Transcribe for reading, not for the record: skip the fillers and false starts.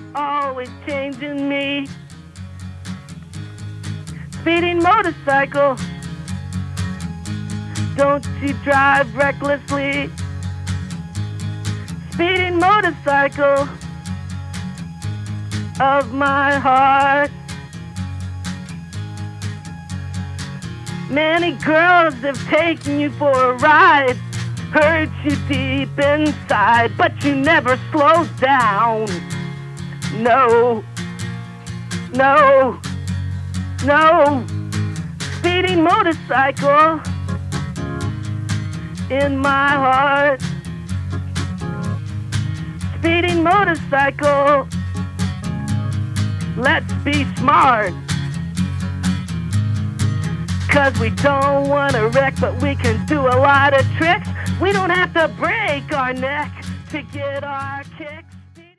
always changing me. Speeding motorcycle, don't you drive recklessly. Speeding motorcycle of my heart. Many girls have taken you for a ride, hurt you deep inside, but you never slowed down. No, no, no. Speeding motorcycle in my heart. Speeding motorcycle, let's be smart. 'Cause we don't want to wreck, but we can do a lot of tricks. We don't have to break our neck to get our kicks.